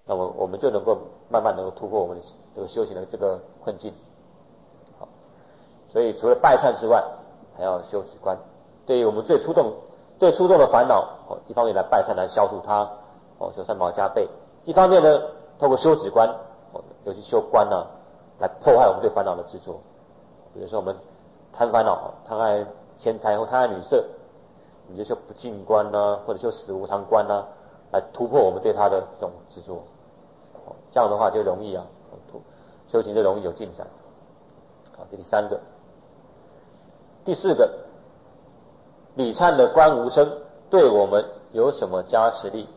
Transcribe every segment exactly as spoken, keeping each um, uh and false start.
那么我们就能够慢慢能够突破我们这个修行的这个困境。好，所以除了拜忏之外，还要修止观。对于我们最初动、最初重的烦恼，哦，一方面来拜忏来消除它，哦，修三宝加倍；一方面呢，透过修止观，哦，尤其修观呢、啊，来破坏我们对烦恼的执着。比如说我们贪烦恼，贪爱钱财或贪爱女色，你就修不净观啊，或者修死无常观啊，来突破我们对它的这种执着。这样的话就容易啊，修行就容易有进展。好，这第三个，第四个，礼忏的观无声对我们有什么加持力？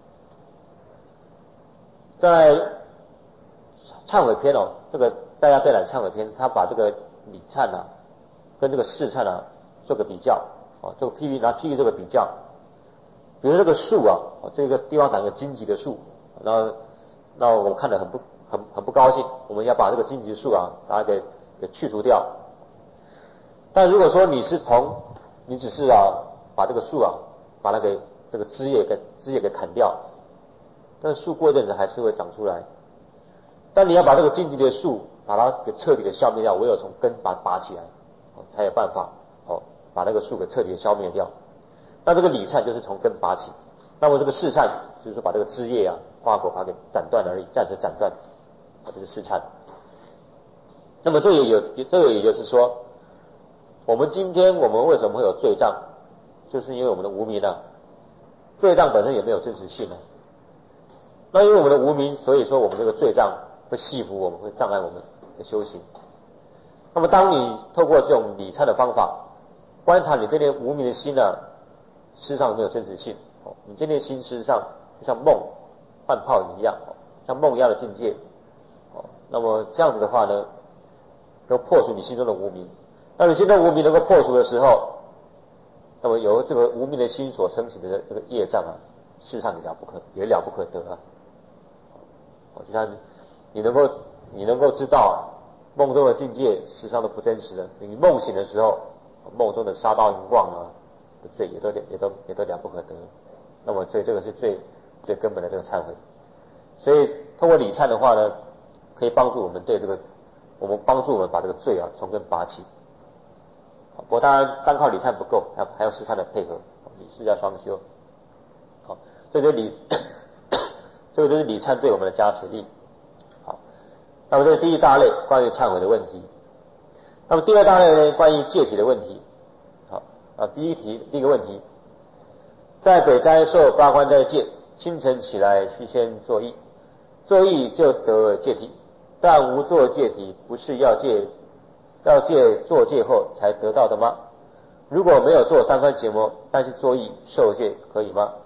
在忏悔篇哦，这个在家贝览忏悔篇，他把这个礼忏啊跟这个事忏啊做个比较，哦，这个譬喻拿譬喻这个比较，比如这个树啊，这个地方长一个荆棘的树，然后那我看得很不很很不高兴，我们要把这个荆棘树啊把它给给去除掉。但如果说你是从你只是啊把这个树啊把它给这个枝叶给枝叶给砍掉，但是树过一阵子还是会长出来。但你要把这个荆棘的树把它给彻底的消灭掉，唯有从根把它拔起来，哦，才有办法哦把那个树给彻底的消灭掉。那这个礼忏就是从根拔起，那么这个事忏就是说把这个枝叶啊花果把它给斩断而已，暂时斩断，这是事忏。那么这也有这个也就是说，我们今天我们为什么会有罪障，就是因为我们的无明啊，罪障本身也没有真实性啊。那因为我们的无明，所以说我们这个罪障会系缚我们，会障碍我们的修行。那么当你透过这种礼忏的方法，观察你这念无明的心呢，事实上没有真实性。你这念心事实上就像梦幻泡影一样，像梦一样的境界。那么这样子的话呢，能破除你心中的无明。当你心中无明能够破除的时候，那么由这个无明的心所升起的这个业障啊，事实上也了不可，也了不可得啊。就像你能够你能够知道梦中的境界事实上都不真实的，你梦醒的时候，梦中的杀盗淫妄啊的罪也都也都也都了不可得。那么所以这个是最最根本的这个忏悔。所以通过礼忏的话呢，可以帮助我们对这个我们帮助我们把这个罪啊从根拔起。不过当然单靠礼忏不够，还要还要事忏的配合，礼事要双修。好，这就是礼这个就是礼忏对我们的加持力。好，那么这是第一大类关于忏悔的问题。那么第二大类呢，关于戒体的问题。好啊，第一题第一个问题，在北斋受八关斋戒，清晨起来须先作揖，作揖就得戒体，但无作戒体不是要戒要戒作戒后才得到的吗？如果没有做三番结魔，但是作揖受戒可以吗？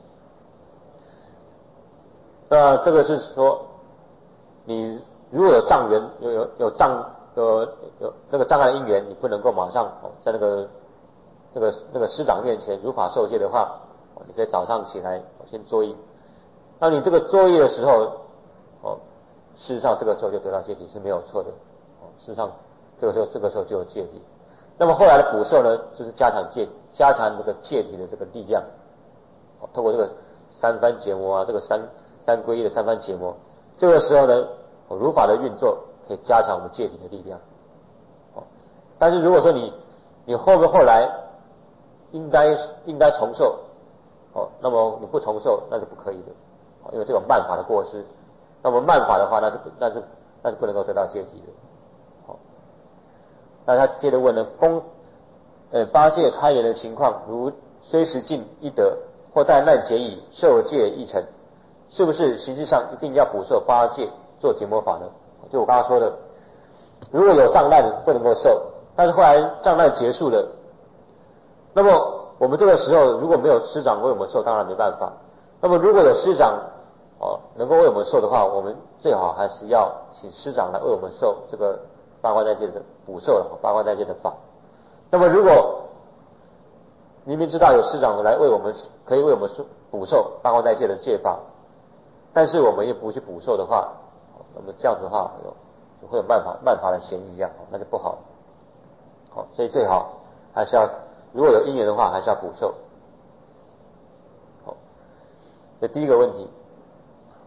那这个是说，你如果有障缘，有有有障有有那个障碍的因缘，你不能够马上在那个那个那个师长面前如法受戒的话，你可以早上起来先作揖。那你这个作揖的时候，哦，事实上这个时候就得到戒体是没有错的。哦，事实上这个时候这个时候就有戒体。那么后来的补受呢，就是加强戒加强这个戒体的这个力量。哦，透过这个三番结魔啊，这个三三皈依的三番结魔，这个时候呢，哦，如法的运作可以加强我们戒体的力量。哦，但是如果说你你后面后来应该应该重受，哦，那么你不重受那是不可以的，哦，因为这种慢法的过失。那么慢法的话，那是那是那是不能够得到戒体的。好，那他接着问呢，公呃八戒开元的情况，如虽时尽一德，或待难解矣，受戒一成，是不是形式上一定要补受八戒做结魔法呢？就我刚刚说的，如果有障难不能够受，但是后来障难结束了，那么我们这个时候如果没有师长为我们受，当然没办法。那么如果有师长哦能够为我们受的话，我们最好还是要请师长来为我们受这个八关斋戒的补受了八关斋戒的法。那么如果明明知道有师长来为我们可以为我们补受八关斋戒的戒法，但是我们也不去补受的话，那么这样子的话有会有慢法慢法的嫌疑啊，那就不好。好，所以最好还是要如果有因缘的话，还是要补受。好，这第一个问题。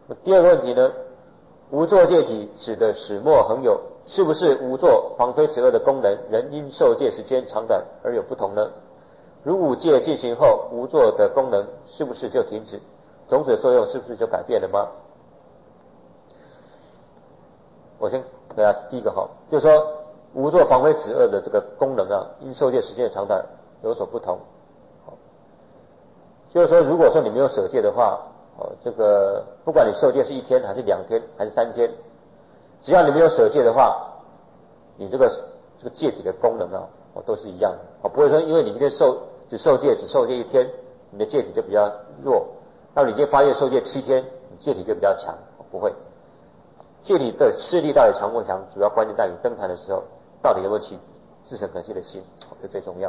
第二个问题呢，无作戒体指的始末恒有，是不是无作防非止恶的功能仍因受戒时间长短而有不同呢？如五戒进行后，无作的功能是不是就停止？种子的作用是不是就改变了吗？我先给大家第一个哈，就是说无作防非止恶的这个功能啊，因受戒时间的长短有所不同。就是说，如果说你没有舍戒的话，哦，这个不管你受戒是一天还是两天还是三天，只要你没有舍戒的话，你这个这个戒体的功能啊，哦都是一样的，哦不会说因为你今天受只受戒只受戒一天，你的戒体就比较弱，那你今天发愿受戒七天，你戒体就比较强，不会。戒体的势力到底强不强，主要关键在于登坛的时候到底有没有起至诚恳信的心，这最重要。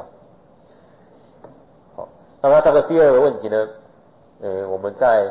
好，那么到了第二个问题呢，呃，我们在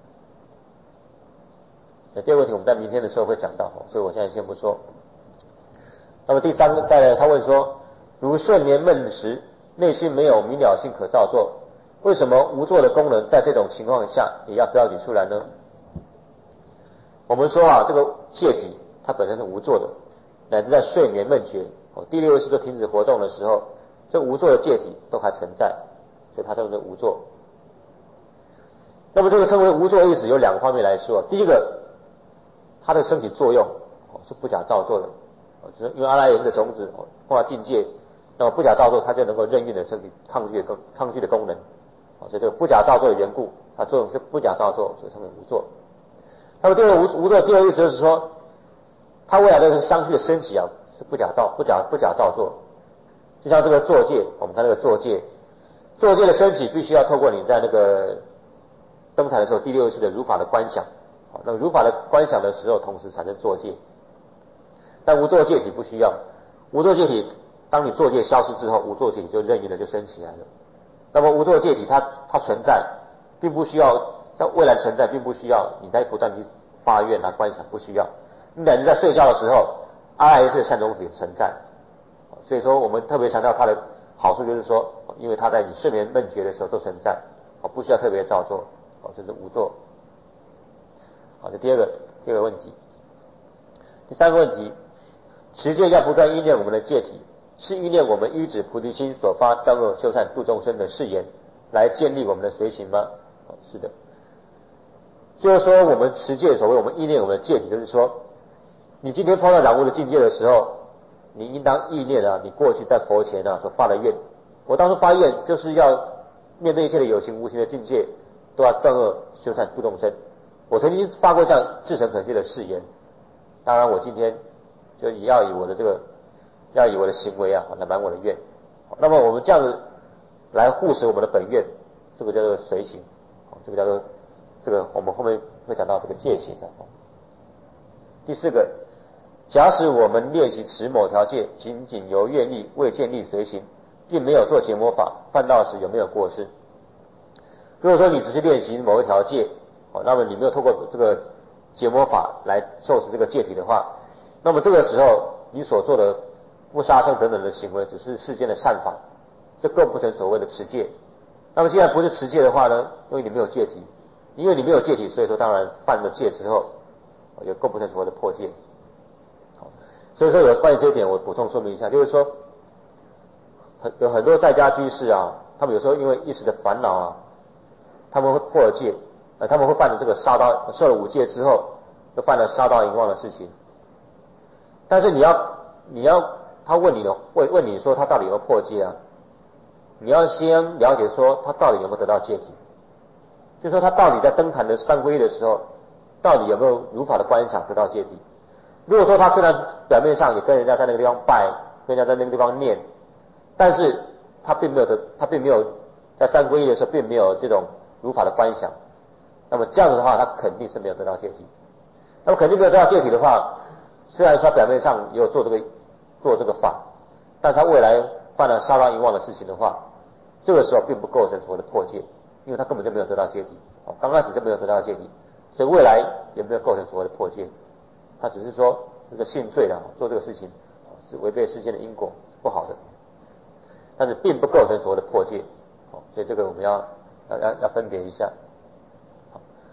第二个问题我们在明天的时候会讲到，所以我现在先不说。那么第三个，再来他问说，如睡眠闷时，内心没有明了性可造作，为什么无作的功能在这种情况下也要标举出来呢？我们说啊，这个戒体它本身是无作的，乃至在睡眠闷觉，哦，第六意识都停止活动的时候，这无作的戒体都还存在，所以它称为无作。那么这个称为无作的意思有两个方面来说，第一个，它的身体作用哦是不假造作的，因为阿赖耶识的种子碰到境界，那么不假造作，它就能够任运的身体抗拒的功抗拒的功能，所以这个不假造作的缘故，它作用是不假造作，所以称为无作。那么第二个无无作的第二个意思就是说，它未来的相续的升起啊是不假造不假不假造作，就像这个作戒，我们看这个作戒，作戒的升起必须要透过你在那个登坛的时候第六意识的如法的观想，那么如法的观想的时候，同时产生作戒。但无作戒体不需要，无作戒体当你作戒消失之后，无作戒体就任运的就升起来了。那么无作戒体它它存在，并不需要在未来存在，并不需要你在不断去发愿啊观想，不需要。你乃至在睡觉的时候，阿赖耶识的善种子也存在。所以说我们特别强调它的好处，就是说，因为它在你睡眠闷觉的时候都存在，不需要特别造作，这是无作。好，这第二个第二个问题。第三个问题，持戒要不断依念我们的戒体，是依念我们依止菩提心所发断恶修善度众生的誓言来建立我们的随行吗？是的，就是说我们持戒所谓我们依念我们的戒体，就是说你今天碰到染污的境界的时候，你应当意念啊，你过去在佛前啊所发的愿，我当初发愿就是要面对一切的有形无形的境界，都要断恶修善度众生。我曾经发过这样至诚恳切的誓言，当然我今天就也要以我的这个要以我的行为啊来满我的愿。那么我们这样子来护持我们的本愿，这个叫做随行，这个叫做这个我们后面会讲到这个戒行的。第四个，假使我们练习持某条戒，仅仅由愿力未建立随行，并没有做结魔法，犯道时有没有过失？如果说你只是练习某一条戒，那么你没有透过这个结魔法来受持这个戒体的话，那么这个时候你所做的不杀生等等的行为，只是世间的善法，这构不成所谓的持戒。那么既然不是持戒的话呢，因为你没有戒体，因为你没有戒体，所以说当然犯了戒之后，也构不成所谓的破戒。所以说有关于这一点，我补充说明一下，就是说很有很多在家居士啊，他们有时候因为一时的烦恼啊，他们会破了戒，呃，他们会犯了这个杀刀，受了五戒之后，又犯了杀刀淫妄的事情。但是你要你要他问你的问问你说他到底有没有破戒啊？你要先了解说他到底有没有得到戒体，就是说他到底在登坛的三皈依的时候，到底有没有如法的观想得到戒体。如果说他虽然表面上也跟人家在那个地方拜，跟人家在那个地方念，但是他并没有得，他并没有在三皈依的时候并没有这种如法的观想，那么这样子的话，他肯定是没有得到戒体。那么肯定没有得到戒体的话，虽然说他表面上也有做这个做这个法，但他未来犯了杀盗淫妄的事情的话，这个时候并不构成所谓的破戒，因为他根本就没有得到戒体，刚开始就没有得到戒体，所以未来也没有构成所谓的破戒。他只是说这个性罪了，做这个事情是违背世间的因果，是不好的，但是并不构成所谓的破戒，所以这个我们要要要要分别一下。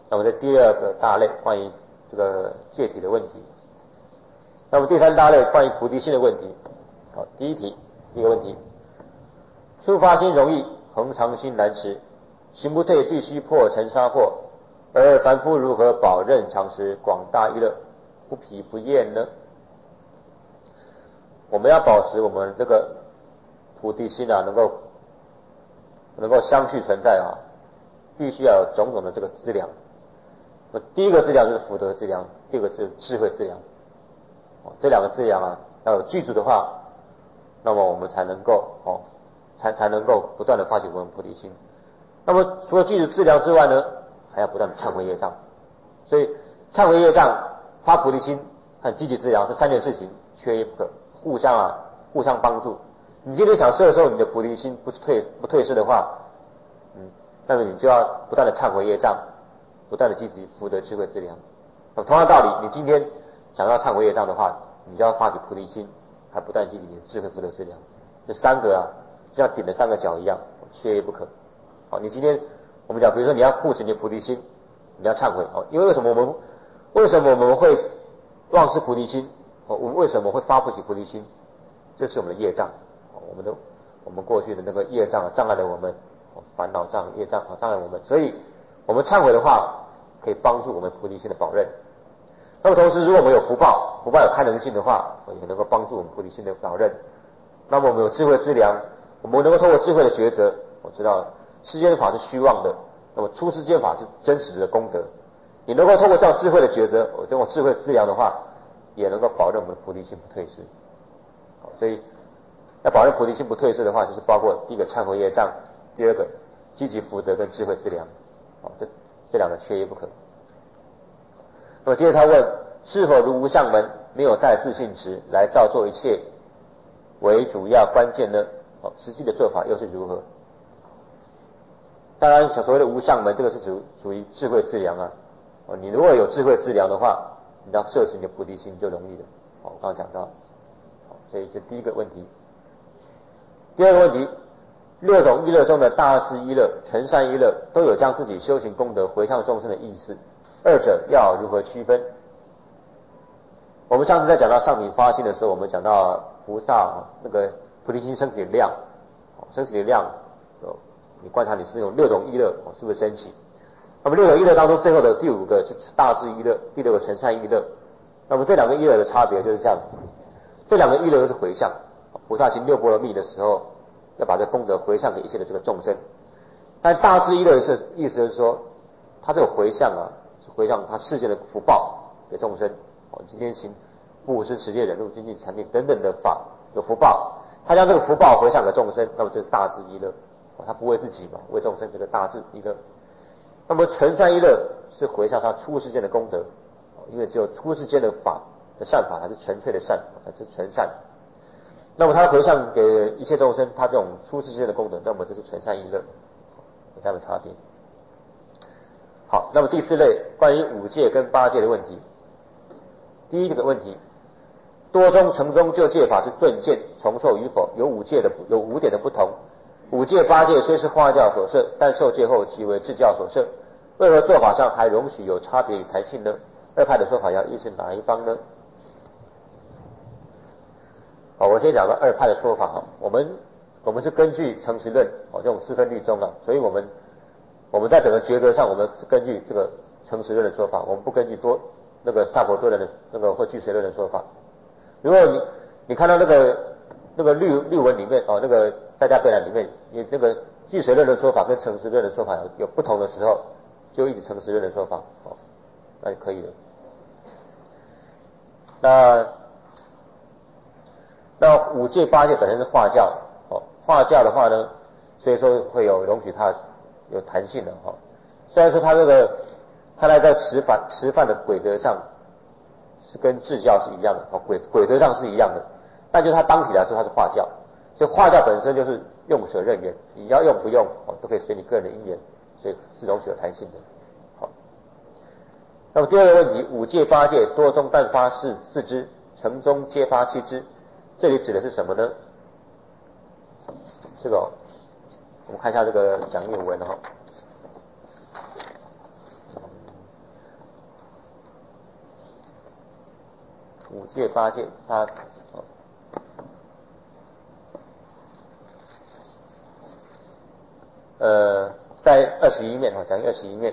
那么这第二个大类关于这个戒体的问题。那么第三大类关于菩提心的问题。好，第一题，第一个问题，初发心容易，恒常心难持，行不退必须破尘沙破，而凡夫如何保任常持广大意乐，不疲不厌呢？我们要保持我们这个菩提心啊，能够能够相续存在啊，必须要有种种的这个资粮。第一个资粮就是福德资粮，第二个是智慧资粮。这两个资粮啊，要有具足的话，那么我们才能够哦，才才能够不断的发起我们菩提心。那么除了具足资粮之外呢，还要不断的忏悔业障。所以忏悔业障、发菩提心和积极资粮这三件事情缺一不可，互相啊互相帮助。你今天想摄受你的菩提心不退不退失的话，嗯，那么你就要不断的忏悔业障，不断的积极福德智慧资粮。那么同样道理，你今天想要忏悔业障的话，你就要发起菩提心，还不断积极你的智慧福德资粮。这三个啊，就像顶的三个角一样，缺一不可。好，你今天我们讲，比如说你要护持你的菩提心，你要忏悔哦，因为为什么我们为什么我们会忘失菩提心？哦，我们为什么会发不起菩提心？这是我们的业障，我们的我们过去的那个业障啊，障碍了我们，烦恼障、业障啊，障碍我们。所以，我们忏悔的话，可以帮助我们菩提心的保任。那么同时，如果我们有福报，福报有开能性的话，也能够帮助我们菩提心的保任。那么我们有智慧资粮，我们能够通过智慧的抉择，我知道世间法是虚妄的，那么出世间法是真实的功德。你能够通过这样智慧的抉择，我通过智慧资粮的话，也能够保证我们的菩提心不退失。好，所以要保证菩提心不退失的话，就是包括第一个忏悔业障，第二个积极福德跟智慧资粮。好，这这两个缺一不可。那么接着他问，是否如无相门没有带自信持来造作一切为主要关键呢？哦，实际的做法又是如何？当然，所谓的无相门，这个是属属于智慧资粮啊。哦，你如果有智慧资粮的话，你要摄持你的菩提心就容易了。哦，我刚刚讲到，好，所以这第一个问题。第二个问题，六种意乐中的大智意乐、纯善意乐都有将自己修行功德回向众生的意思，二者要如何区分？我们上次在讲到上品发心的时候，我们讲到菩萨那个菩提心升起的量，升起的量，你观察你是有六种意乐是不是升起？那么六种意乐当中，最后的第五个是大智意乐，第六个纯善意乐。那么这两个意乐的差别就是这样，这两个意乐都是回向。菩萨行六波罗蜜的时候，要把这功德回向给一切的这个众生。但大智意乐是意思是说，他这个回向啊，是回向他世界的福报给众生。哦，今天行布施、持戒、忍辱、精进、禅定等等的法有福报，他将这个福报回向给众生，那么这是大智意乐。哦，他不为自己嘛，为众生，这个大智意乐。那么纯善意乐是回向他出世间的功德，因为只有出世间的法的善法才是纯粹的善，才是纯善。那么他回向给一切众生，他这种出世间的功德，那么这是纯善意乐，有这样的差别。好，那么第四类关于五戒跟八戒的问题。第一个问题，多宗成宗就戒法是顿见重受与否，有五戒的有五点的不同。五戒八戒虽是化教所设，但受戒后即为自教所设，为何做法上还容许有差别与弹性呢？二派的说法要依是哪一方呢？好，我先讲到二派的说法。我们我们是根据诚实论哦这种四分律宗啊，所以我们我们在整个抉择上，我们是根据这个诚实论的说法，我们不根据多那个萨婆多人的那个或俱随论的说法。如果你你看到那个那个律律文里面哦，那个在家备览里面，你那个俱随论的说法跟诚实论的说法有有不同的时候，就一直诚实论的说法哦，那就可以了。那那五戒八戒本身是化教哦，化教的话呢，所以说会有容许它有弹性的哦。虽然说它这个它在在持法持犯的规则上是跟智教是一样的哦，规规则上是一样的，但就它当体来说它是化教，所以化教本身就是用舍任缘，你要用不用哦都可以随你个人的因缘，所以是容许有弹性的。好，那么第二个问题，五戒八戒多宗但发是四支，成宗皆发七支，这里指的是什么呢？这个、哦、我们看一下这个讲义文哈、哦。 五戒八戒它。呃，在二十一面哈，讲义二十一面，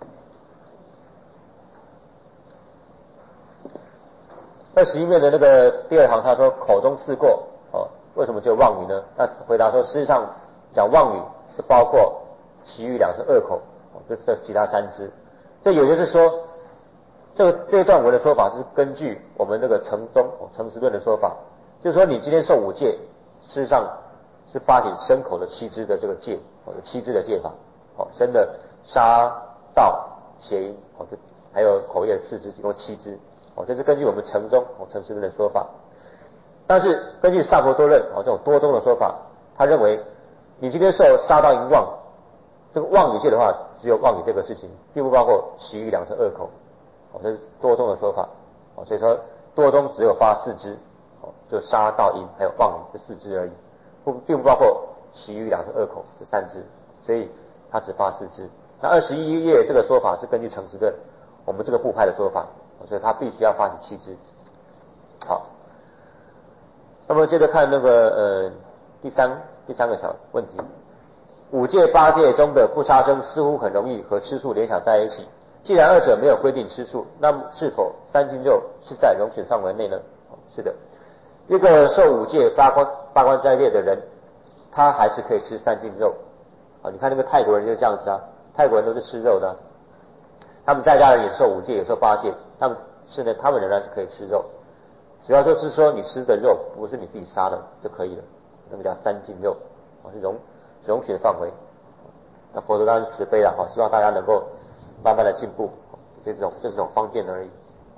二十一面的那个第二行，他说口中刺过哦，为什么只有妄语呢？那回答说，事实上讲妄语是包括其余两是恶口，哦，这这其他三支。这也就是说，这个这一段文的说法是根据我们这个程中哦程实论的说法，就是说你今天受五戒，事实上是发起身口的七支的这个戒，哦，有七支的戒法。哦，身的杀、盗、邪淫，哦，这还有口业四支，一共七支，哦，这是根据我们程中哦程实论的说法。但是根据萨婆多论哦这种多宗的说法，他认为你今天受杀盗淫妄，这个妄语戒的话，只有妄语这个事情，并不包括其余两是恶口，哦，这是多宗的说法，哦，所以说多宗只有发四支，哦，就杀盗淫还有妄语这四支而已，不并不包括其余两是恶口这三支，所以他只发四支。那二十一页这个说法是根据程实论我们这个部派的说法，所以他必须要发起七支。好，那么接着看那个呃第三第三个小问题，五戒八戒中的不杀生似乎很容易和吃素联想在一起。既然二者没有规定吃素，那么是否三净肉是在容许范围内呢？是的，一个受五戒八关八关斋戒的人，他还是可以吃三净肉。啊，你看那个泰国人就是这样子啊，泰国人都是吃肉的，他们在家人也受五戒也受八戒，他们是呢，他们仍然是可以吃肉，主要就是说你吃的肉不是你自己杀的就可以了，那个叫三净肉，啊，是容容许的范围。那佛陀当然是慈悲了，好，希望大家能够慢慢的进步，这种这是种方便而已。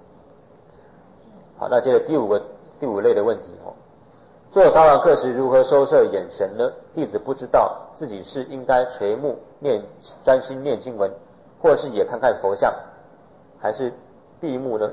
好，那接着第五个第五类的问题哦，做早晚课时如何收摄眼神呢？弟子不知道自己是应该垂目念专心念经文，或是也看看佛像，还是闭目呢？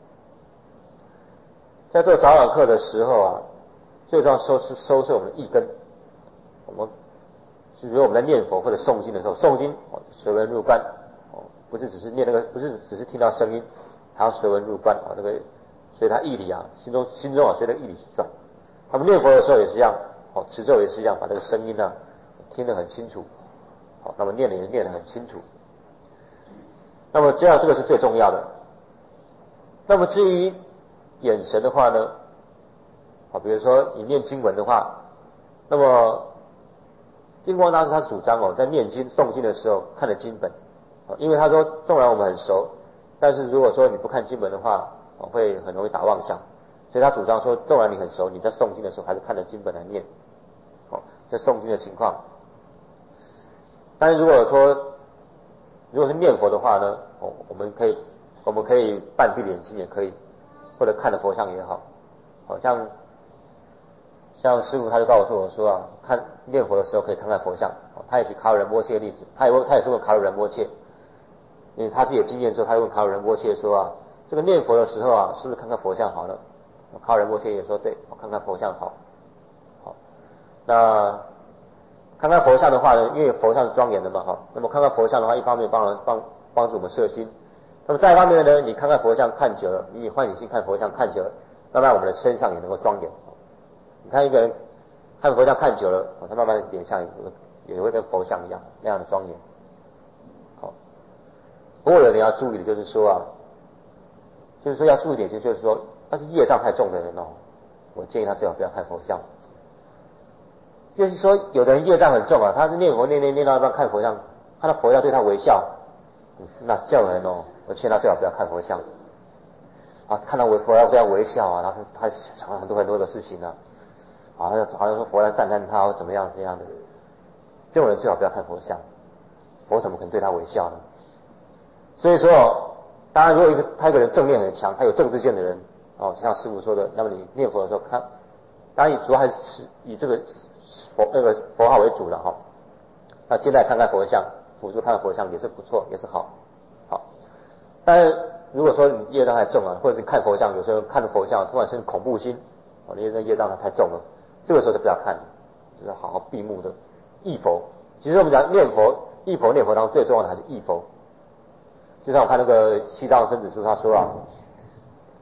在做早晚课的时候啊，最重要收是收摄我们的意根。我们比如我们在念佛或者诵经的时候，诵经哦，随文入观哦，不是只是念那个，不是只是听到声音，还要随文入观啊，那个随他意理啊，心中心中啊随着意理去转。他们念佛的时候也是一样，哦，持咒也是一样，把这个声音啊听得很清楚，好，那么念的也念得很清楚。那么这样这个是最重要的。那么至于眼神的话呢，好，比如说你念经文的话，那么印光大师他主张哦，在念经诵经的时候看着经本，因为他说纵然我们很熟，但是如果说你不看经本的话，会很容易打妄想。所以他主张说，纵然你很熟，你在诵经的时候还是看着经本来念，哦，这诵经的情况。但是如果说如果是念佛的话呢，哦，我们可以我们可以半闭眼睛也可以，或者看着佛像也好，好像像师父他就告诉我说啊，看念佛的时候可以看看佛像，哦，他也举卡鲁仁波切的例子，他也问他也是问卡鲁仁波切，因为他自己的经验之后，他问卡鲁仁波切说啊，这个念佛的时候啊，是不是看看佛像好呢？卡鲁仁波切也说对，我看看佛像好。好，那看看佛像的话呢，因为佛像是庄严的嘛，哈，那么看看佛像的话，一方面帮人帮帮助我们摄心，那么再一方面呢，你看看佛像看久了，你以欢喜心看佛像看久了，慢慢我们的身上也能够庄严。你看一个人看佛像看久了，他慢慢的脸上也会跟佛像一样那样的庄严。好，不过有点要注意的就是说啊，就是说要注意点，就是说，要是业障太重的人哦，我建议他最好不要看佛像。就是说，有的人业障很重啊，他是念佛念念念到一半看佛像，看到佛像对他微笑，那这种人哦，我劝他最好不要看佛像。啊，看到我佛像对他微笑啊，然后他他想了很多很多的事情啊，啊，他好像说佛在赞叹他或怎么样这样的，这种人最好不要看佛像，佛怎么可能对他微笑呢？所以说，当然如果一个他一个人正念很强，他有正知见的人，哦，就像师父说的，那么你念佛的时候看，当然主要还是以这个佛那个佛号为主了哈。那现在看看佛像，辅助看看佛像也是不错，也是好，好。但是如果说你业障太重啊，或者是看佛像，有时候看着佛像突然生恐怖心，哦，你那业障太重了，这个时候就不要看，就是好好闭目的忆佛。其实我们讲念佛、忆佛、念佛当中最重要的还是忆佛。就像我看那个西藏僧子书他说啊，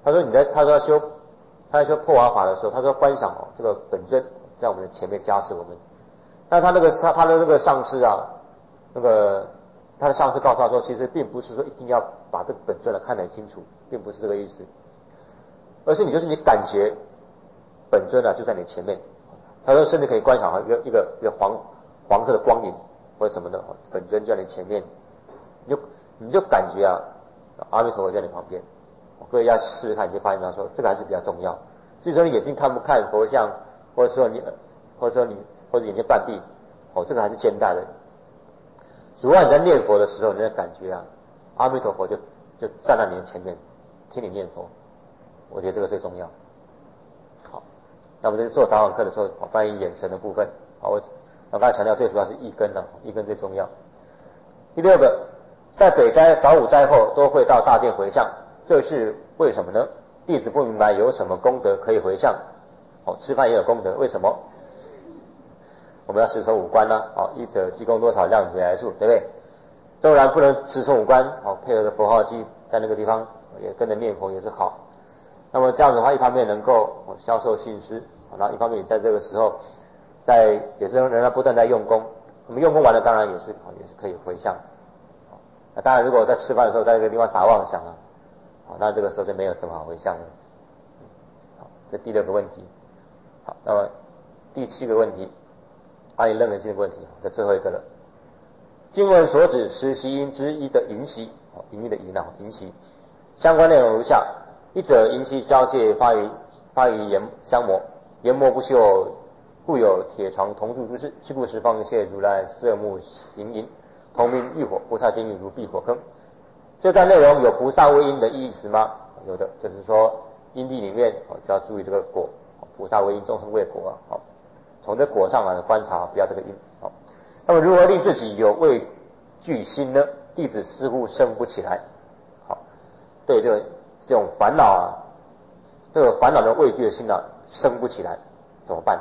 他说你在他说要修他在修破瓦法的时候，他说观想哦这个本尊在我们的前面加持我们，但他那个他他的那个上师啊，那个他的上师告诉他说，其实并不是说一定要把这个本尊来看得很清楚，并不是这个意思，而是你就是你感觉本尊啊就在你前面，他说甚至可以观想一个一个一个黄黄色的光影或者什么的，本尊就在你前面，你就你就感觉啊阿弥陀佛在你旁边。各位要试试看，你就发现他说这个还是比较重要。至于说你眼睛看不看佛像，或者说你，或者说你，或者眼睛半闭，哦，这个还是兼带的。主要你在念佛的时候，你的感觉啊，阿弥陀佛就就站在你的前面，听你念佛，我觉得这个最重要。好，那我们在做早晚课的时候，关于眼神的部分，好，我我刚才强调最主要是一根啊，一根最重要。第六个，在北斋早午斋后都会到大殿回向。这是为什么呢？弟子不明白有什么功德可以回向。哦，吃饭也有功德，为什么？我们要十存五观呢、啊？哦，一者积功多少，量回来数，对不对？纵然不能十存五观，哦，配合的佛号机在那个地方也跟着念佛也是好。那么这样子的话，一方面能够消受信施，然后一方面在这个时候，在也是仍然不断在用功。那么用功完了，当然也是也是可以回向。那当然，如果在吃饭的时候在这个地方打妄想啊。好，那这个时候就没有什么好回向了。好，这第六个问题。好，那么第七个问题，阿里楞人性的问题，这最后一个了。经文所指十习因之一的淫习，淫欲的淫啊，淫习，相关内容如下：一者淫习交界发于发于言香膜，言膜不锈，故有铁床铜柱之势，是故十方一切如来色目形淫，同名欲火，菩萨见欲如避火坑。这段内容有菩萨为因的意思吗？有的，就是说因地里面就要注意这个果，菩萨为因，众生为果啊。好，从这果上来观察，不要这个因。好，那么如何令自己有畏惧心呢？弟子似乎生不起来。好，对这个这种烦恼啊，这个烦恼的畏惧的心啊，生不起来，怎么办？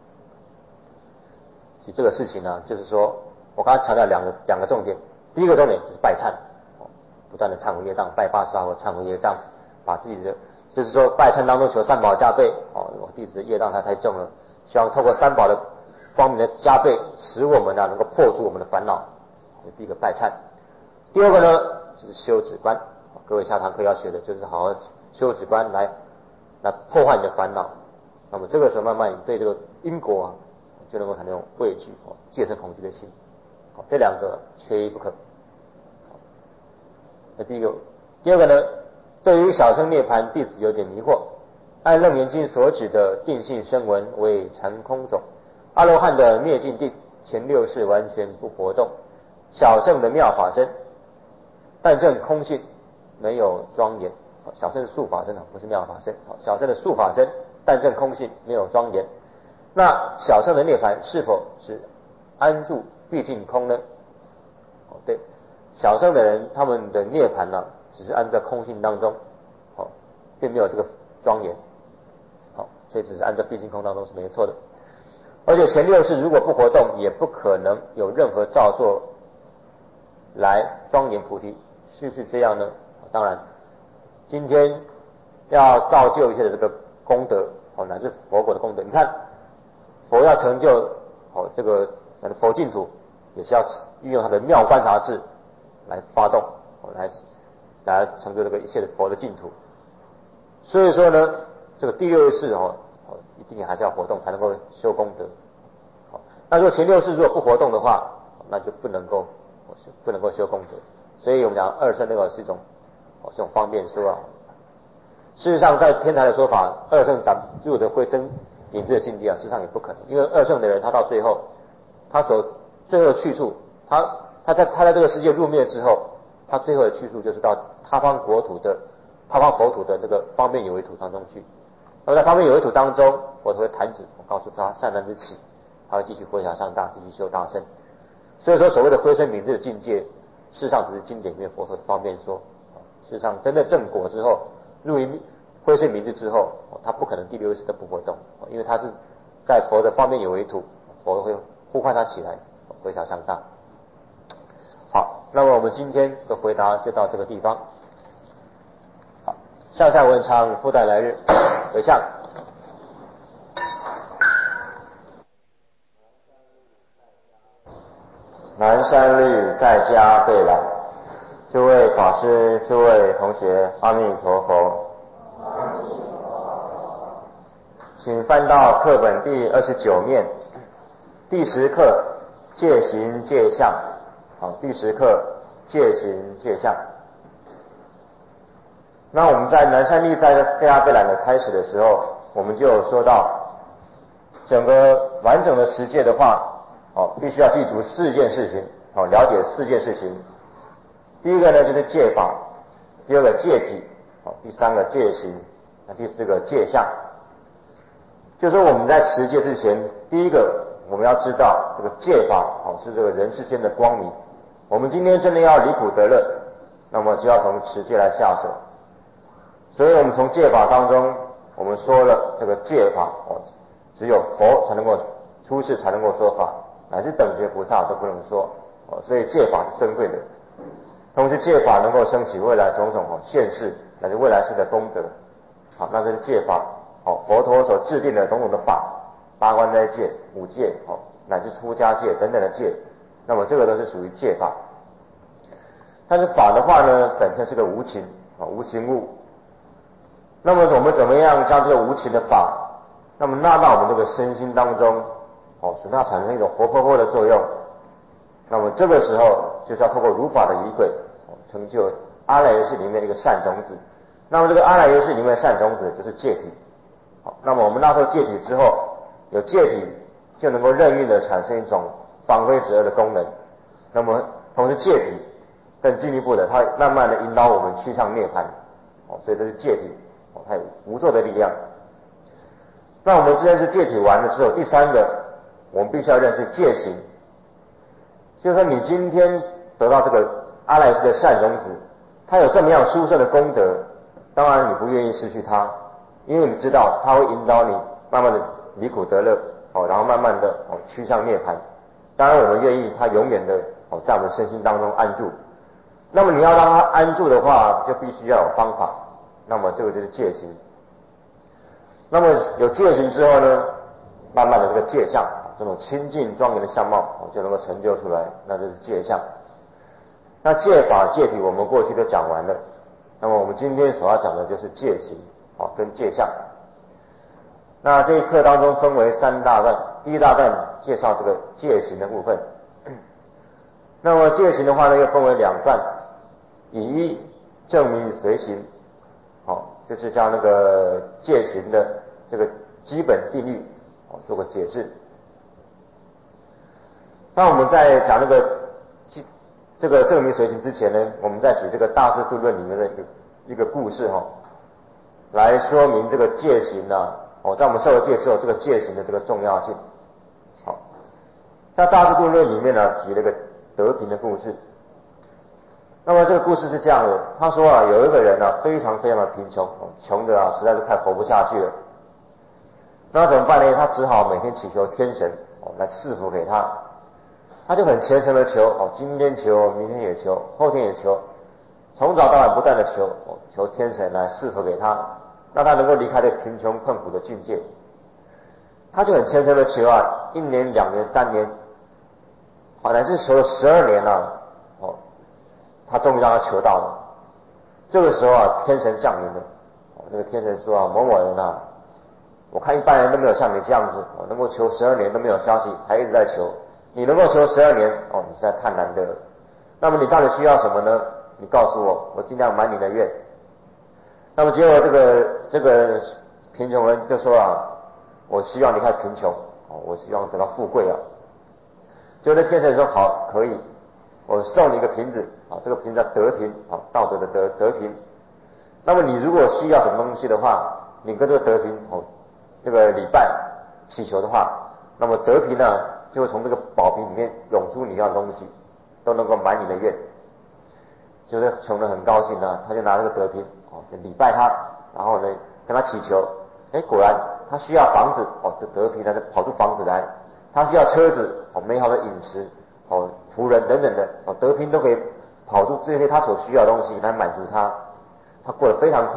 其实这个事情呢，就是说我刚才强调两个两个重点，第一个重点就是拜忏。不断的忏悔业障，拜八十八佛忏悔业障，把自己的就是说拜忏当中求三宝加倍哦，我弟子的业障太太重了，希望透过三宝的光明的加倍，使我们啊能够破除我们的烦恼。第一个拜忏，第二个呢就是修止观。各位下堂课要学的就是好好修止观来来破坏你的烦恼。那么这个时候慢慢你对这个因果啊就能够产生畏惧哦，戒慎恐惧的心。好，这两个缺一不可。那第一个，第二个呢？对于小乘涅槃，弟子有点迷惑。按楞严经所指的定性声闻为禅空种，阿罗汉的灭尽定前六识完全不活动，小乘的妙法身，但证空性没有庄严。小乘的素法身啊，不是妙法身。小乘的素法身，但证空性没有庄严。那小乘的涅槃是否是安住毕竟空呢？哦，对。小乘的人，他们的涅槃呢、啊，只是安在空性当中，好、哦，并没有这个庄严，好、哦，所以只是安在毕竟空当中是没错的。而且前六识如果不活动，也不可能有任何造作来庄严菩提，是不是这样呢？当然，今天要造就一切的这个功德，哦，乃至佛果的功德。你看，佛要成就哦这个佛净土，也是要运用他的妙观察智。来发动，来来成就这个一切的佛的净土。所以说呢，这个第六识哦，一定还是要活动才能够修功德。好，那如果前六识如果不活动的话，那就不能够不能够修功德。所以我们讲二圣那个是一种哦这种方便说啊。事实上，在天台的说法，二圣长入的慧生品质的境界啊，事实上也不可能，因为二圣的人他到最后，他所最后的去处，他。他在他在这个世界入灭之后，他最后的去处就是到他方国土的他方佛土的这个方便有为土当中去。那么在方便有为土当中，佛陀会弹指，我告诉他善男之起，他会继续回向上大，继续修大乘。所以说，所谓的慧生明智的境界，事实上只是经典里面佛陀的方便说。事实上，真的正果之后，入于慧生明智之后，他不可能第六识都不活动，因为他是在佛的方便有为土，佛会呼唤他起来回向上大。好，那么我们今天的回答就到这个地方。好， 上下文昌，复旦来日，回向。南山绿在家备览，诸位法师、诸位同学，阿弥陀佛。请翻到课本第二十九面，第十课戒行戒相。好，第十课戒行戒相。那我们在南山绿在家备览的开始的时候，我们就有说到，整个完整的持戒的话，哦，必须要记住四件事情，哦，了解四件事情。第一个呢就是戒法，第二个戒体，哦，第三个戒行，那第四个戒相。就是说我们在持戒之前，第一个我们要知道这个戒法，哦，是这个人世间的光明。我们今天真的要离苦得乐，那么就要从持戒来下手。所以我们从戒法当中，我们说了这个戒法，哦，只有佛才能够出世，才能够说法，乃至等觉菩萨都不能说，哦，所以戒法是珍贵的。同时戒法能够升起未来种种哦现世乃至未来世的功德。好，那这是戒法，哦，佛陀所制定的种种的法，八关斋戒、五戒，哦，乃至出家戒等等的戒，那么这个都是属于戒法。但是法的话呢，本身是个无情，啊，无情物。那么我们怎么样将这个无情的法，那么纳到我们这个身心当中，哦，使它产生一种活泼泼的作用。那么这个时候就是要透过如法的仪轨，成就阿赖耶识里面的一个善种子。那么这个阿赖耶识里面的善种子就是戒体。好，那么我们纳受戒体之后，有戒体就能够任运的产生一种防非止恶的功能。那么同时戒体更进一步的，它慢慢的引导我们趋向涅槃。哦，所以这是戒体，哦，它有无作的力量。那我们既然是戒体完了之后，第三个我们必须要认识戒行。就是说你今天得到这个阿赖耶识的善种子，它有这么样殊胜的功德，当然你不愿意失去它，因为你知道它会引导你慢慢的离苦得乐，哦，然后慢慢的哦趋向涅槃。当然我们愿意它永远的哦在我们身心当中安住。那么你要让它安住的话，就必须要有方法。那么这个就是戒行。那么有戒行之后呢，慢慢的这个戒相，这种清净庄严的相貌就能够成就出来，那就是戒相。那戒法戒体我们过去都讲完了，那么我们今天所要讲的就是戒行跟戒相。那这一课当中分为三大段，第一大段介绍这个戒行的部分。那么戒行的话呢，又分为两段，以一证明随行，好，就是将那个戒行的这个基本定律做个解释。那我们在讲那个这个证明随行之前呢，我们再举这个大智度论里面的一个一个故事哈，来说明这个戒行啊，哦，在我们受了戒之后，这个戒行的这个重要性。好，在大智度论里面呢，举了一个得贫的故事。那么这个故事是这样的，他说啊，有一个人啊，非常非常的贫穷，穷的啊，实在是快活不下去了。那怎么办呢？他只好每天祈求天神哦来赐福给他。他就很虔诚的求哦，今天求，明天也求，后天也求，从早到晚不断的求哦，求天神来赐福给他，让他能够离开这贫穷困苦的境界。他就很虔诚的求啊，一年、两年、三年，好乃至求了十二年了、啊，哦，他终于让他求到了。这个时候啊，天神降临了，哦，那个天神说啊，某某人啊，我看一般人都没有像你这样子，哦，能够求十二年都没有消息，还一直在求。你能够求十二年，哦，你实在太难得了。那么你到底需要什么呢？你告诉我，我尽量满你的愿。那么结果这个这个贫穷人就说啊，我希望离开贫穷，哦，我希望得到富贵啊。结果那天神说好，可以，我送你一个瓶子，啊，这个瓶子叫德瓶，啊，道德的德德瓶。那么你如果需要什么东西的话，你跟这个德瓶哦，这个礼拜祈求的话，那么德瓶呢，就会从这个宝瓶里面涌出你要的东西，都能够满你的愿。就是穷人很高兴呢，他就拿这个德瓶哦，就礼拜他，然后呢跟他祈求，哎，果然他需要房子哦，这德瓶他就跑出房子来；他需要车子哦，美好的饮食哦，仆人等等的哦，德瓶都可以跑出这些他所需要的东西来满足他，他过得非常快乐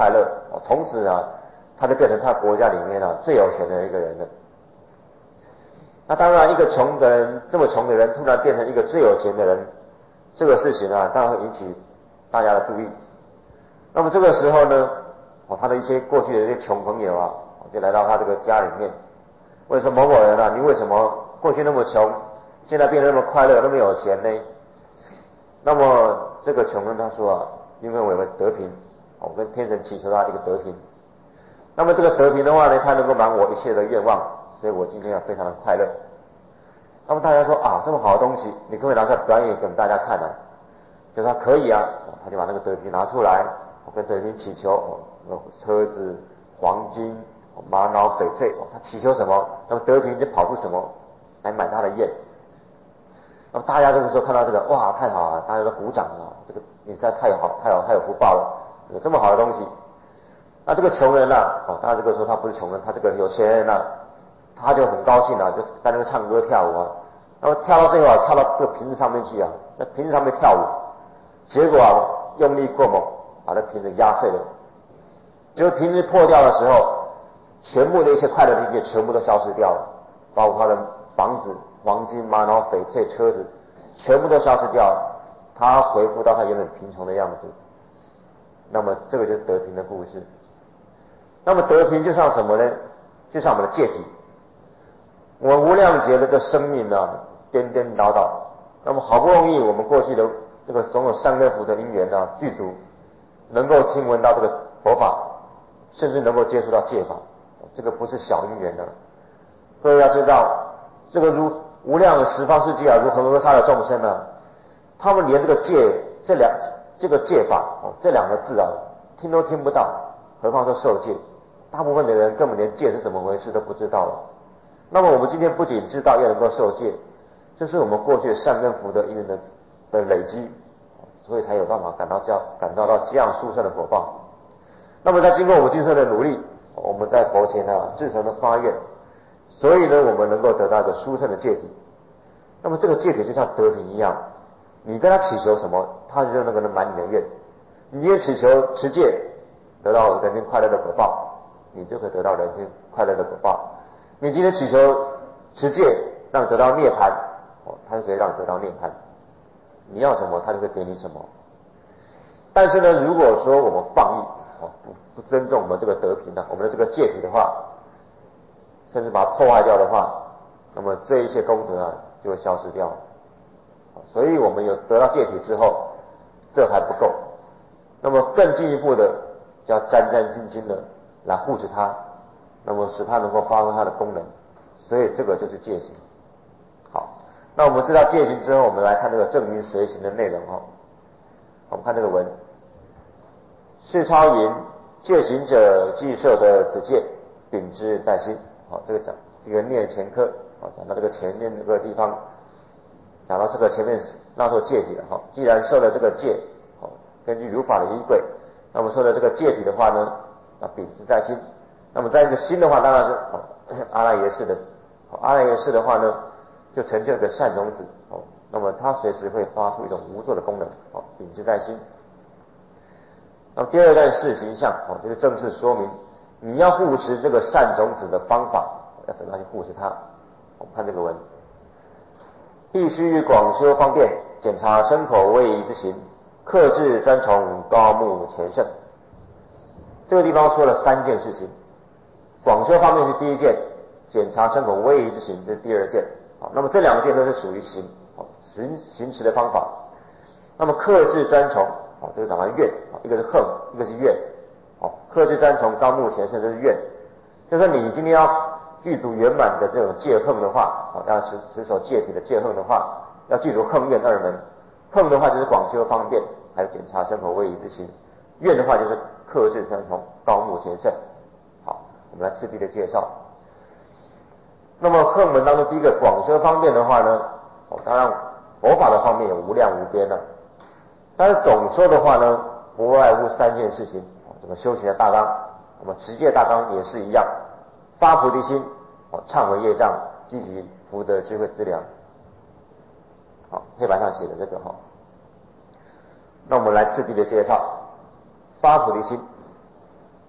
哦，从此啊，他就变成他国家里面啊最有钱的一个人了。那当然，一个穷的人，这么穷的人，突然变成一个最有钱的人，这个事情啊，当然会引起大家的注意。那么这个时候呢，哦，他的一些过去的一些穷朋友啊，就来到他这个家里面，问说某某人啊，你为什么过去那么穷，现在变得那么快乐，那么有钱呢？那么这个穷人他说啊，因为我有个德平，我跟天神祈求他一个德平。那么这个德平的话呢，他能够满我一切的愿望，所以我今天要非常的快乐。那么大家说啊，这么好的东西，你可不可以拿出来表演给我们大家看呢？就说可以啊，他就把那个德平拿出来，我跟德平祈求，车子、黄金、玛瑙、翡翠，他祈求什么，那么德平就跑出什么来满他的愿。那么大家这个时候看到这个，哇，太好了，大家都鼓掌啊，这个你实在太好，太好，太有福报了，有这么好的东西。那这个穷人呢、啊，哦，当然这个时候他不是穷人，他这个有钱人呢、啊，他就很高兴啊，就在那个唱歌跳舞啊，那么跳到最后啊，跳到这个瓶子上面去啊，在瓶子上面跳舞，结果啊，用力过猛，把这瓶子压碎了。结果瓶子破掉的时候，全部的一些快乐的一切全部都消失掉了，包括他的房子、黄金、玛瑙、翡翠、车子，全部都消失掉了，他恢复到他原本贫穷的样子。那么这个就是德平的故事。那么德平就像什么呢？就像我们的戒体。我们无量劫的这生命呢、啊，颠颠倒倒。那么好不容易我们过去的这个种种善根福德因缘啊具足，能够听闻到这个佛法，甚至能够接触到戒法，这个不是小因缘的。各位要知道，这个如无量的十方世界啊，如恒河沙的众生呢、啊，他们连这个戒这两这个戒法哦这两个字啊，听都听不到，何况说受戒。大部分的人根本连戒是怎么回事都不知道了。那么我们今天不仅知道要能够受戒，这是我们过去善根福德因缘的的累积，所以才有办法感到这样感到到这样殊胜的果报。那么在经过我们今生的努力，我们在佛前啊至诚的发愿，所以呢我们能够得到一个殊胜的戒体。那么这个戒体就像德平一样，你跟他祈求什么，他就能够能满你的愿。你今天祈求持戒，得到人天快乐的果报，你就可以得到人天快乐的果报。你今天祈求持戒，让你得到涅槃，哦，他就可以让你得到涅槃。你要什么，他就会给你什么。但是呢，如果说我们放逸，哦，不不尊重我们这个德平的，我们的这个戒体的话，甚至把它破坏掉的话，那么这一些功德啊就会消失掉。所以我们有得到戒体之后，这还不够，那么更进一步的，就要战战兢兢的来护持它。那么使它能够发挥它的功能，所以这个就是戒行。好，那我们知道戒行之后，我们来看这个正因随行的内容哦。我们看这个文，世超云：戒行者，既受得此戒，秉之在心。好，这个讲这个念前科，好，讲到这个前面这个地方，讲到这个前面那时候戒体了哈。既然受了这个戒，好，根据如法的依规，那么受了这个戒体的话呢，要秉之在心。那么在这个心的话，当然是哦阿赖耶识的，哦阿赖耶识的话呢，就成就一个善种子哦。那么它随时会发出一种无作的功能哦，秉之在心。那么第二段是形象哦，就是正式说明你要护持这个善种子的方法，要怎么样去护持它？我们看这个文，必须广修方便，检查身口位移之行，克制专从高目前胜。这个地方说了三件事情。广修方面是第一件，检查身口位移之行这是第二件。好，那么这两件都是属于行，好行行持的方法。那么克制专从，好这个讲到愿，一个是恨，一个是愿。好，克制专从高目前胜，这是愿。就是说你今天要具足圆满的这种戒恨的话，好要持持守戒体的戒恨的话，要具足恨愿二门。恨的话就是广修方便，还有检查身口位移之行。愿的话就是克制专从高目前胜。我们来次第的介绍。那么恨门当中第一个广修方便的话呢，哦，当然佛法的方面有无量无边了，但是总说的话呢，不外乎三件事情。整个修行的大纲，我们持戒大纲也是一样，发菩提心，哦，忏悔业障，积集福德智慧资粮。好，黑板上写的这个哈。那我们来次第的介绍，发菩提心。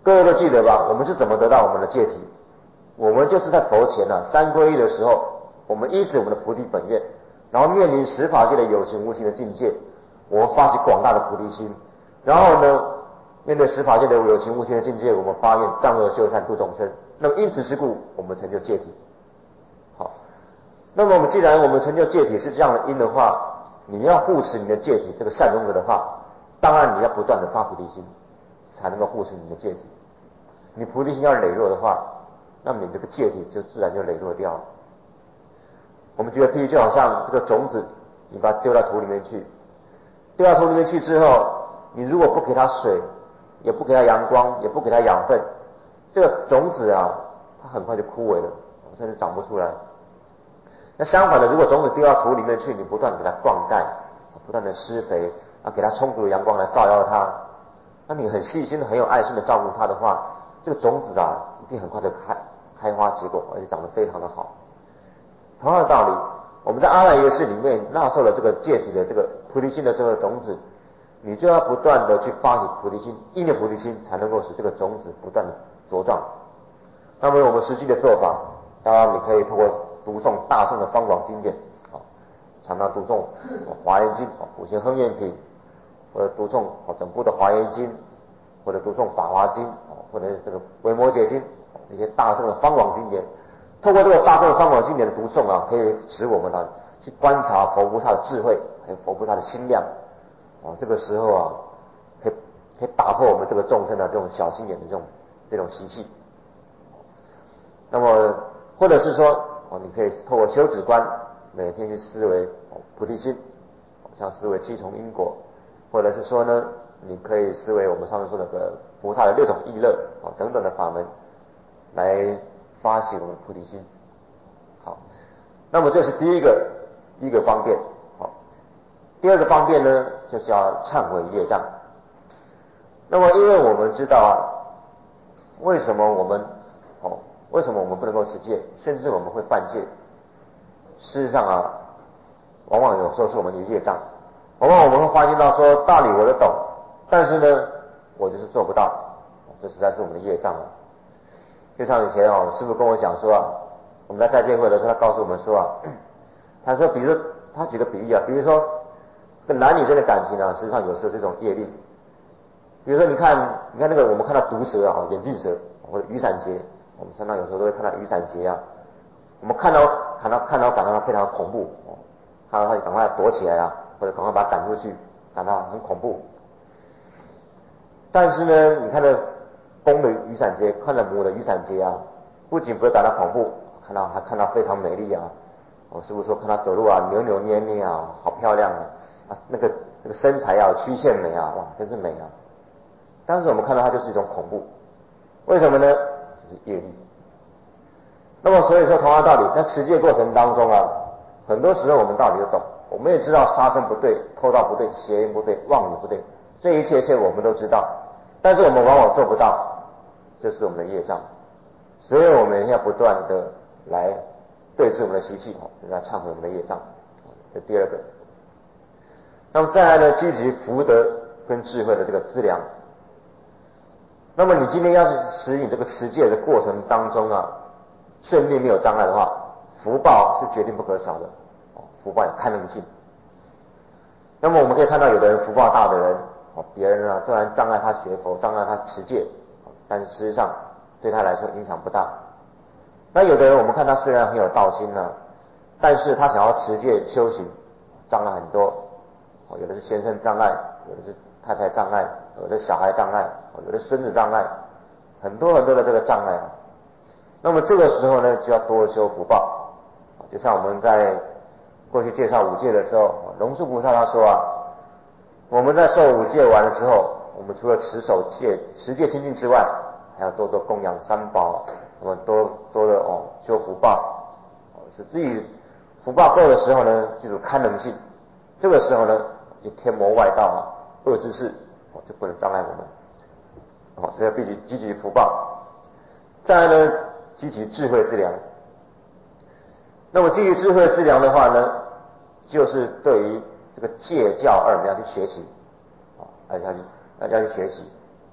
各位都记得吧？我们是怎么得到我们的戒体？我们就是在佛前啊三皈依的时候，我们依止我们的菩提本愿，然后面临十法界的有形无形的境界，我们发起广大的菩提心，然后呢，面对十法界的有形无形的境界，我们发愿断恶修善度众生。那么因此之故，我们成就戒体。好，那么我们既然我们成就戒体是这样的因的话，你要护持你的戒体这个善终者的话，当然你要不断的发菩提心，才能够护持你的戒体。你菩提心要羸弱的话，那么你这个戒体就自然就羸弱掉了。我们觉得譬如就好像这个种子，你把它丢到土里面去，丢到土里面去之后，你如果不给它水，也不给它阳光，也不给它养分，这个种子啊，它很快就枯萎了，甚至长不出来。那相反的，如果种子丢到土里面去，你不断给它灌溉，不断的施肥，啊，给它充足的阳光来照耀它，那你很细心的、很有爱心的照顾它的话，这个种子啊，一定很快的开开花结果，而且长得非常的好。同样的道理，我们在阿赖耶识里面纳受了这个戒体的这个菩提心的这个种子，你就要不断的去发起菩提心，意念菩提心，才能够使这个种子不断的茁壮。那么我们实际的做法，当然你可以透过读诵大圣的方广经典，啊，常常读诵华严经、普贤亨愿品，或者读诵整部的华严经，或者读诵法华经，或者这个维摩诘经，这些大圣的方广经典。透过这个大圣的方广经典的读诵啊，可以使我们呢去观察佛菩萨的智慧，还有佛菩萨的心量。啊，这个时候啊，可以可以打破我们这个众生的这种小心眼的这种这种习气。那么，或者是说，哦，你可以透过修止观，每天去思维菩提心，像思维七重因果，或者是说呢，你可以思维我们上次说的个菩萨的六种意乐啊等等的法门，来发起我们菩提心。好，那么这是第一个第一个方便。好，第二个方便呢，就是要忏悔业障。那么因为我们知道啊，为什么我们哦，为什么我们不能够持戒，甚至我们会犯戒？事实上啊，往往有时候是我们的业障。往往我们会发现到说，道理我都懂，但是呢，我就是做不到，这实在是我们的业障啊。就像以前哦，师父跟我讲说啊，我们在斋戒会的时候，他告诉我们说啊，他说，比如说他举个比喻啊，比如说跟男女间的感情啊，实际上有时候是一种业力。比如说你看，你看那个我们看到毒蛇啊，眼镜蛇或者雨伞节，我们常常有时候都会看到雨伞节啊，我们看到看到看到感到它非常恐怖，看到它就赶快躲起来啊，或者赶快把它赶出去，感到很恐怖。但是呢，你看那公的雨伞节，看到母的雨伞节啊，不仅不会感到恐怖，看到还看到非常美丽啊。我师父说，看她走路啊，扭扭捏捏啊，好漂亮啊，啊，那个那个身材啊，曲线美啊，哇，真是美啊。但是我们看到它就是一种恐怖，为什么呢？就是业力。那么所以说，同样道理，在持戒过程当中啊，很多时候我们道理都懂，我们也知道杀生不对，偷盗不对，邪淫不对，妄语不对，这一切一切我们都知道，但是我们往往做不到，这是我们的业障。所以我们要不断的来对治我们的习气，来忏悔我们的业障。这第二个。那么再来呢，积极福德跟智慧的这个资粮。那么你今天要是使你这个持戒的过程当中啊，顺利没有障碍的话，福报是决定不可少的。福报有堪能性。那么我们可以看到，有的人福报大的人，别人啊虽然障碍他学佛，障碍他持戒，但是实际上对他来说影响不大。那有的人我们看他虽然很有道心呢、啊，但是他想要持戒修行，障碍很多。有的是先生障碍，有的是太太障碍，有的小孩障碍，有的孙子障碍，很多很多的这个障碍。那么这个时候呢，就要多修福报。就像我们在过去介绍五戒的时候，龙树菩萨他说啊，我们在受五戒完了之后，我们除了持守戒、持戒清净之外，还要多多供养三宝，那么多多的哦修福报，使自己福报够的时候呢，记住堪能性。这个时候呢，就天魔外道啊、恶知识就不能障碍我们。哦，所以要必须积极福报。再来呢，积极智慧之粮。那么积极智慧之粮的话呢，就是对于这个戒教二，我们要去学习，啊，要去要去学习。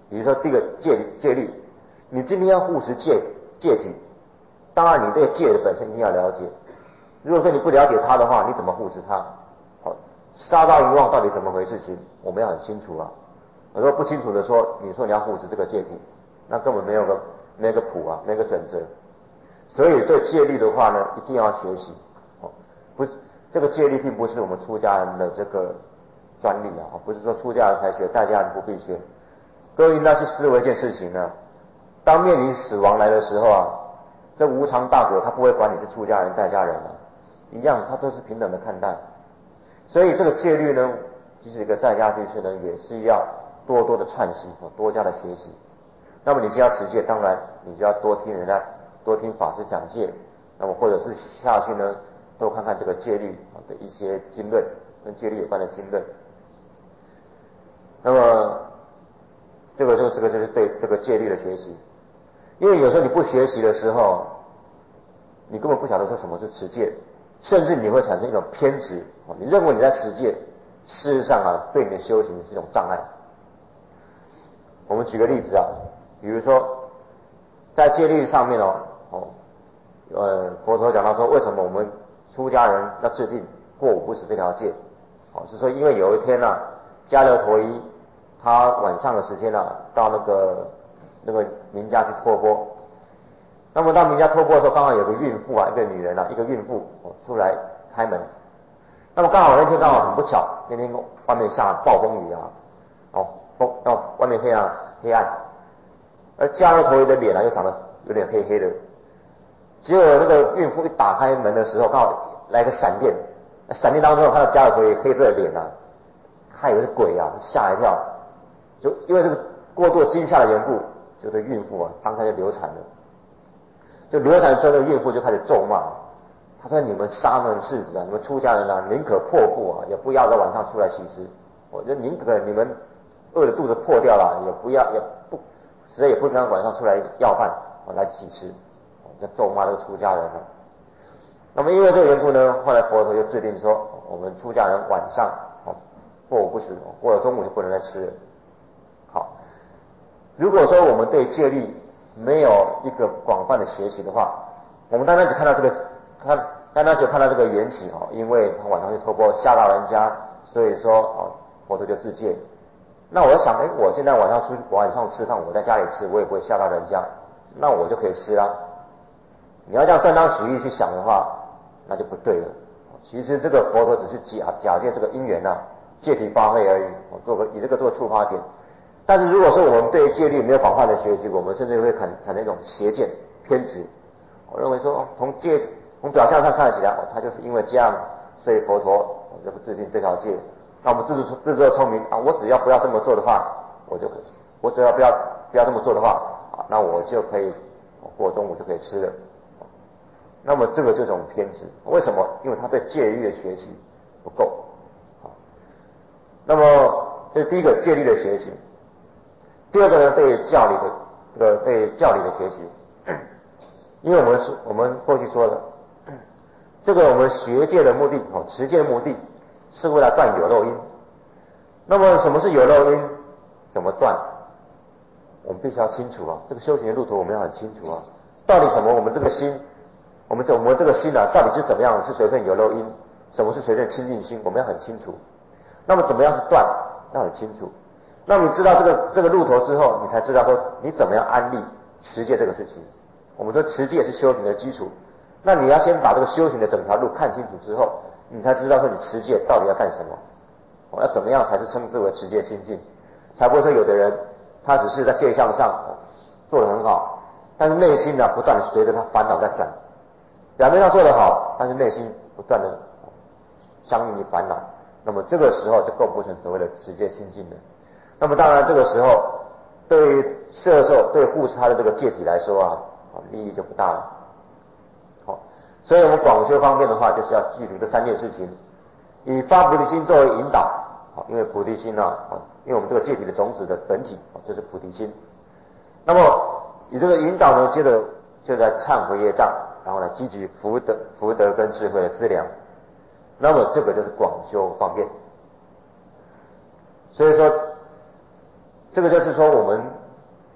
比如说第一个戒戒律，你今天要护持戒戒体，当然你对戒的本身一定要了解。如果说你不了解它的话，你怎么护持它？好，杀盗淫妄到底怎么回事情，我们要很清楚啊。如果不清楚的说，你说你要护持这个戒体，那根本没有个没有个谱啊，没有个准则。所以对戒律的话呢，一定要学习。哦，不是这个戒律并不是我们出家人的这个专利啊，不是说出家人才学，在家人不必学。各位应该去思维一件事情呢，当面临死亡来的时候啊，这无常大果他不会管你是出家人在家人啊，一样他都是平等的看待。所以这个戒律呢，即使一个在家居士呢，也是要多多的串习，多加的学习。那么你就要持戒，当然你就要多听人家多听法师讲戒，那么或者是下去呢，多看看这个戒律的一些经论，跟戒律有关的经论。那么这个就这个就是对这个戒律的学习。因为有时候你不学习的时候，你根本不晓得说什么是持戒，甚至你会产生一种偏执，你认为你在持戒，事实上啊，对你的修行是一种障碍。我们举个例子啊，比如说在戒律上面哦，哦，呃，佛陀讲到说，为什么我们出家人要制定过午不食这条戒？哦，是说因为有一天啊，迦留陀夷他晚上的时间啊，到那个那个名家去托钵。那么到名家托钵的时候，刚好有个孕妇啊，一个女人啊，一个孕妇哦出来开门。那么刚好那天刚好很不巧，那天外面下暴风雨啊，哦风哦外面非常黑暗，而迦留陀夷的脸啊又长得有点黑黑的。结果那个孕妇一打开门的时候，刚好来个闪电，闪电当中看到迦留陀夷黑色的脸啊，他以为是鬼啊，吓一跳。就因为这个过度惊吓的缘故，就这孕妇啊，当下就流产了。就流产之后，那个孕妇就开始咒骂，她说：“你们沙门世子啊，你们出家人啊，宁可破腹啊，也不要在晚上出来乞食。我就宁可你们饿的肚子破掉了，也不要也不，实在也不敢晚上出来要饭啊来乞食。”就咒骂这个出家人了。那么因为这个缘故呢，后来佛陀就制定说，我们出家人晚上哦过午不食，过了中午就不能再吃了。好，如果说我们对戒律没有一个广泛的学习的话，我们单单只看到这个，看单单只看到这个缘起哦，因为他晚上去托钵吓到人家，所以说哦佛陀就自戒。那我想，哎，我现在晚上出晚上吃饭，我在家里吃，我也不会吓到人家，那我就可以吃啦。你要这样断章取义去想的话，那就不对了。其实这个佛陀只是假假借这个因缘啊，借题发挥而已，做个以这个做触发点。但是如果说我们对戒律没有广泛的学习，我们甚至会产产生一种邪见偏执。我认为说，从戒从表象上看起来，哦，他就是因为这样，所以佛陀就不制定这条戒。那我们自自自作聪明啊，我只要不要这么做的话，我就可以；我只要不要不要这么做的话，啊，那我就可以过中午就可以吃了。那么这个就是一种偏执，为什么？因为他对戒律的学习不够。好，那么这是第一个戒律的学习。第二个呢，对教理的这个对教理的学习，因为我们是我们过去说的，这个我们学戒的目的，哦，持戒的目的是为了断有漏因。那么什么是有漏因？怎么断？我们必须要清楚啊，这个修行的路途我们要很清楚啊，到底什么？我们这个心。我们这我们这个心啊，到底是怎么样？是随顺有漏因？什么是随顺清净心？我们要很清楚。那么怎么样是断？要很清楚。那么你知道这个这个路头之后，你才知道说你怎么样安立持戒这个事情。我们说持戒是修行的基础，那你要先把这个修行的整条路看清楚之后，你才知道说你持戒到底要干什么，我要怎么样才是称之为持戒清净，才不会说有的人他只是在戒相上做得很好，但是内心呢不断的随着他烦恼在转。表面上做得好，但是内心不断的相应于烦恼，那么这个时候就构不成所谓的持戒清净了。那么当然这个时候对于摄受对护持他的这个戒体来说啊，利益就不大了。好，所以我们广修方面的话，就是要记住这三件事情，以发菩提心作为引导。好，因为菩提心啊，因为我们这个戒体的种子的本体就是菩提心。那么以这个引导呢，接着就在忏悔业障。然后呢，积聚福德、福德跟智慧的资粮，那么这个就是广修方便。所以说，这个就是说我们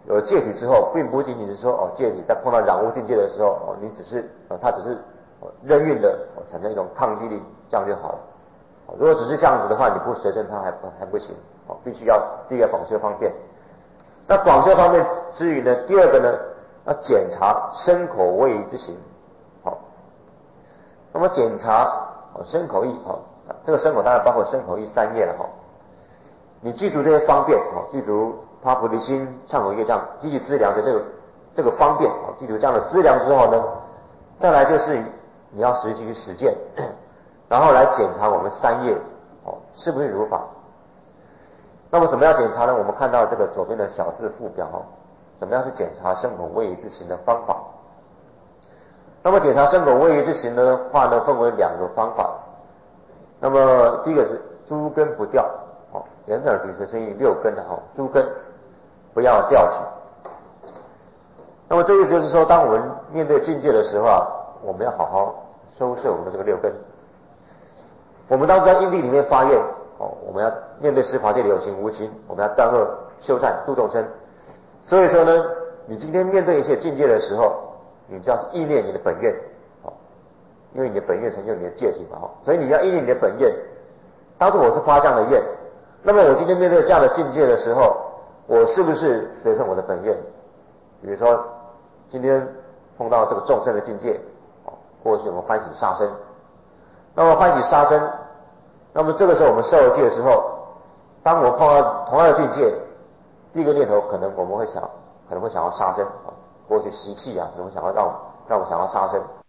有了戒体之后，并不仅仅是说哦，戒体在碰到染污境界的时候，哦，你只是哦，它只是哦任运的哦产生一种抗击力，这样就好了。哦，如果只是这样子的话，你不随身它还还不行，哦，必须要第一个广修方便。那广修方面之余呢，第二个呢，要检查身口位移之行。好，那么检查哦身口意，好，这个身口当然包括身口意三业了哈。你记住这些方便，哦，记住发菩提心、忏悔业障、积极资粮的这个这个方便，哦，记住这样的资粮之后呢，再来就是你要实际去实践，然后来检查我们三业，哦，是不是如法。那么怎么样检查呢？我们看到这个左边的小字附表，哦，怎么样去检查身口位移之行的方法？那么检查身口位移之行的话呢，分为两个方法。那么第一个是诸根不掉，哦，眼耳鼻舌身意六根的哦，诸根不要掉举。那么这意思就是说，当我们面对境界的时候啊，我们要好好收摄我们的这个六根。我们当时在因地里面发愿，哦，我们要面对十法界里有情无情，我们要断恶修善度众生。所以说呢，你今天面对一些境界的时候，你就要意念你的本愿，哦，因为你的本愿成就你的戒体嘛，哦，所以你要意念你的本愿。当初我是发这样的愿，那么我今天面对这样的境界的时候，我是不是随顺我的本愿？比如说，今天碰到这个众生的境界，哦，过去我们欢喜杀生，那么欢喜杀生，那么这个时候我们受了戒的时候，当我们碰到同样的境界，第一个念头可能我们会想，可能会想要杀生，啊，过去习气啊，可能会想要让让我想要杀生，